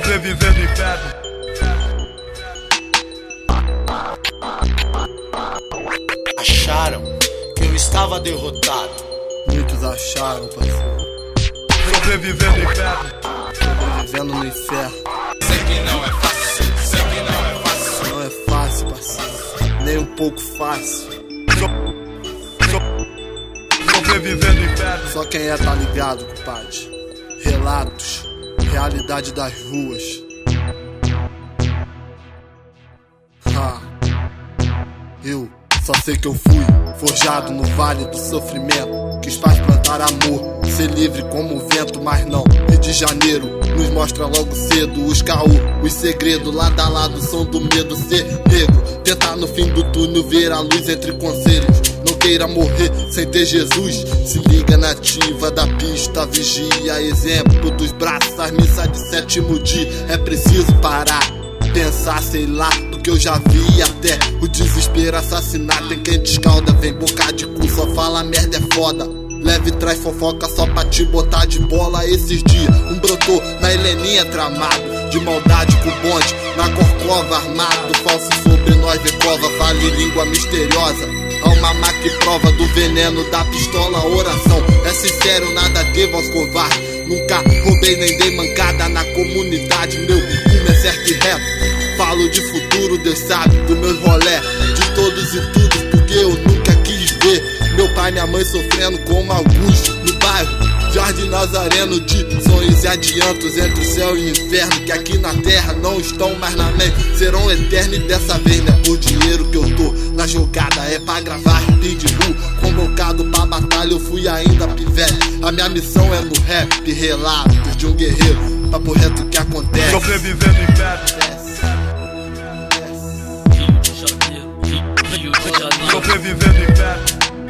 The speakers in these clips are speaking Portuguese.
Sobrevivendo em pedra. Acharam que eu estava derrotado. Muitos acharam, parceiro. Sobrevivendo em pedra. Sobrevivendo no inferno. Sei que não é fácil, sei que não é fácil. Não é fácil, parceiro. Nem um pouco fácil. Sobrevivendo em pedra. Só quem é tá ligado, compadre. Relatos, realidade das ruas. Eu só sei que eu fui forjado no vale do sofrimento. Quis paz plantar amor, ser livre como o vento, mas não. Rio de Janeiro nos mostra logo cedo os caô, os segredos. Lado a lado são do medo, ser negro. Tentar no fim do túnel ver a luz entre conselhos. Não queira morrer sem ter Jesus. Se liga na ativa da pista, vigia. Exemplo dos braços, as missas de sétimo dia. É preciso parar, pensar, sei lá, do que eu já vi até o desespero assassinar. Tem quem descalda, vem boca de cu, só fala merda é foda. Leve traz fofoca só pra te botar de bola. Esses dias brotou na Heleninha tramado, de maldade com bonde, na Corcova armado. Falso sobre nós vê cova, fale língua misteriosa. Alma má que prova do veneno da pistola. Oração é sincero, nada devo aos covardes. Nunca roubei nem dei mancada na comunidade. Meu rumo é certo e reto. Falo de futuro, Deus sabe, do meus rolé, de todos e tudo, porque eu nunca quis ver meu pai e minha mãe sofrendo como alguns no bairro Jardim Nazareno, de sonhos e adiantos entre o céu e o inferno, que aqui na terra não estão mais na mente, serão eternos. E dessa vez não é por dinheiro que eu tô na jogada, é pra gravar pitbull. Convocado pra batalha eu fui ainda pivete. A minha missão é no rap, relatos de um guerreiro, papo reto que acontece. Sobrevivendo em pedra. Sobrevivendo em pedra.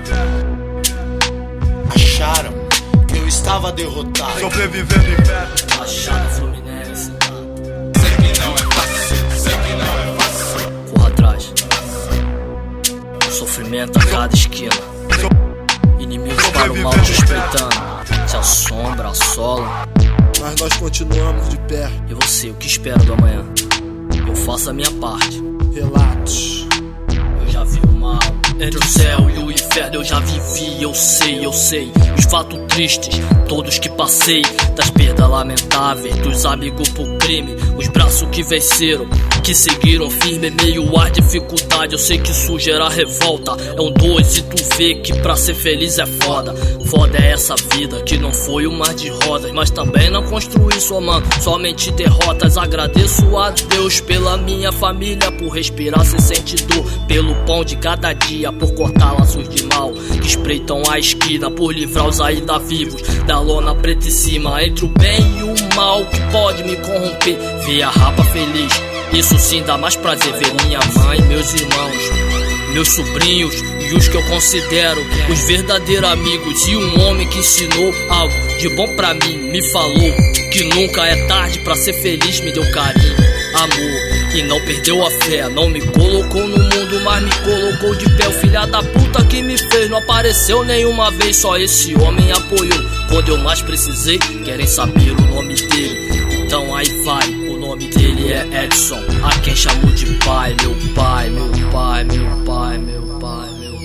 Acharam que eu estava derrotado. Sobrevivendo em pedra. Achado Fluminense. Sei que não é fácil, sei que não é fácil. Corra atrás. Sofrimento a cada esquina. Inimigos para o mal te espreitando. Se assombra, assola. Mas nós continuamos de pé. E você, o que espera do amanhã? Eu faço a minha parte. Relatos. Eu já vi o mal entre o céu e o inferno, eu já vivi, eu sei. Os fatos tristes, todos que passei, das perdas lamentáveis, dos amigos pro crime, os braços que venceram, que seguiram firme meio às dificuldades. Eu sei que isso gera revolta, é um dois e tu vê que pra ser feliz é foda. Foda é essa vida que não foi um mar de rodas, mas também não construí somando somente derrotas. Agradeço a Deus pela minha família, por respirar sem sentir dor, pelo pão de cada dia, por cortar laços de mal que espreitam a esquina, por livrar os ainda vivos da lona preta em cima, entre o bem e o mal que pode me corromper. Ver a rapa feliz, isso sim dá mais prazer. Ver minha mãe, meus irmãos, meus sobrinhos e os que eu considero os verdadeiros amigos. E um homem que ensinou algo de bom pra mim, me falou que nunca é tarde pra ser feliz. Me deu carinho, amor e não perdeu a fé. Não me colocou no mundo, mas me colocou de pé. O filho da puta que me fez não apareceu nenhuma vez, só esse homem apoiou quando eu mais precisei. Querem saber o nome dele? Então aí vai, o nome dele é Edson, a quem chamo de pai. Meu pai, meu pai, meu pai, meu pai, meu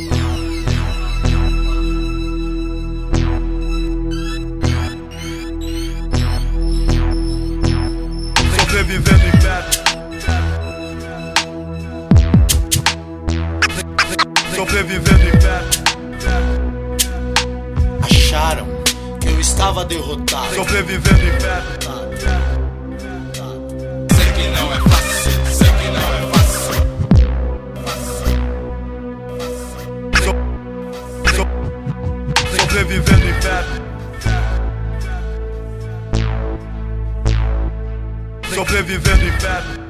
Sobrevivendo em pedra. Sobrevivendo em pedra. Acharam que eu estava derrotado. Sobrevivendo em pedra. Sei que não é fácil, sei que não é fácil. Sobrevivendo em pedra. Sobrevivendo em pedra.